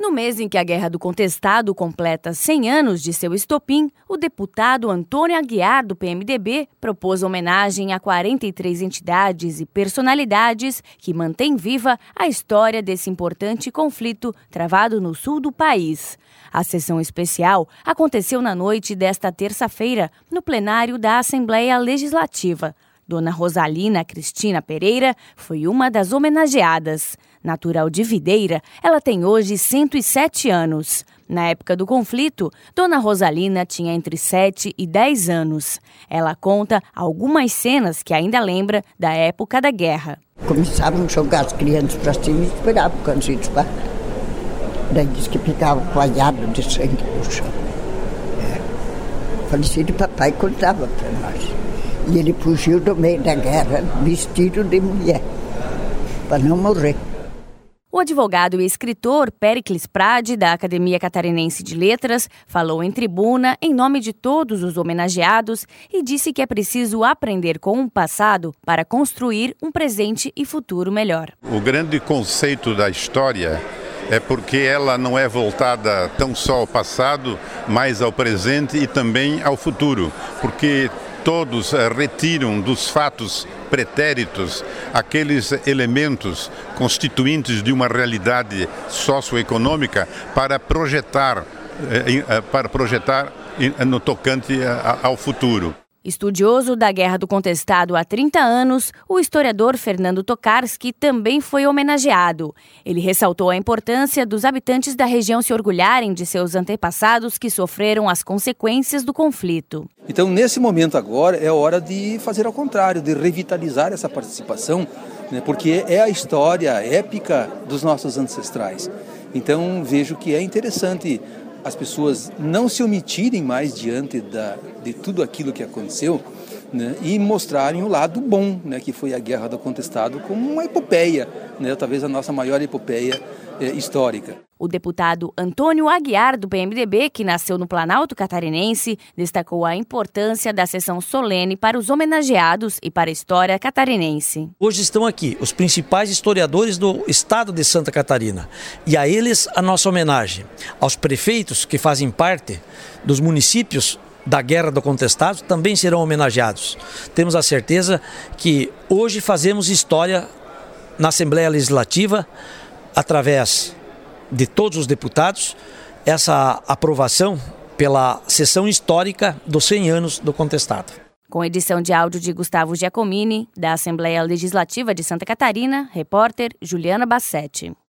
No mês em que a Guerra do Contestado completa 100 anos de seu estopim, o deputado Antônio Aguiar, do PMDB, propôs homenagem a 43 entidades e personalidades que mantêm viva a história desse importante conflito travado no sul do país. A sessão especial aconteceu na noite desta terça-feira, no plenário da Assembleia Legislativa. Dona Rosalina Cristina Pereira foi uma das homenageadas. Natural de Videira, ela tem hoje 107 anos. Na época do conflito, Dona Rosalina tinha entre 7 e 10 anos. Ela conta algumas cenas que ainda lembra da época da guerra. Começavam a jogar as crianças para cima e esperavam quando se disparar. Daí diz que ficava coalhado de sangue no chão. O falecido papai contava para nós. E ele fugiu do meio da guerra vestido de mulher, para não morrer. O advogado e escritor Péricles Prade, da Academia Catarinense de Letras, falou em tribuna em nome de todos os homenageados e disse que é preciso aprender com o passado para construir um presente e futuro melhor. O grande conceito da história é porque ela não é voltada tão só ao passado, mas ao presente e também ao futuro, porque todos retiram dos fatos pretéritos aqueles elementos constituintes de uma realidade socioeconômica para projetar no tocante ao futuro. Estudioso da Guerra do Contestado há 30 anos, o historiador Fernando Tokarski também foi homenageado. Ele ressaltou a importância dos habitantes da região se orgulharem de seus antepassados que sofreram as consequências do conflito. Então, nesse momento agora, é hora de fazer ao contrário, de revitalizar essa participação, porque é a história épica dos nossos ancestrais. Então, vejo que é interessante as pessoas não se omitirem mais diante de tudo aquilo que aconteceu, e mostrarem o lado bom, que foi a Guerra do Contestado, como uma epopeia, talvez a nossa maior epopeia histórica. O deputado Antônio Aguiar, do PMDB, que nasceu no Planalto Catarinense, destacou a importância da sessão solene para os homenageados e para a história catarinense. Hoje estão aqui os principais historiadores do estado de Santa Catarina e a eles a nossa homenagem. Aos prefeitos que fazem parte dos municípios da Guerra do Contestado também serão homenageados. Temos a certeza que hoje fazemos história na Assembleia Legislativa através de todos os deputados, essa aprovação pela sessão histórica dos 100 anos do Contestado. Com edição de áudio de Gustavo Giacomini, da Assembleia Legislativa de Santa Catarina, repórter Juliana Bassetti.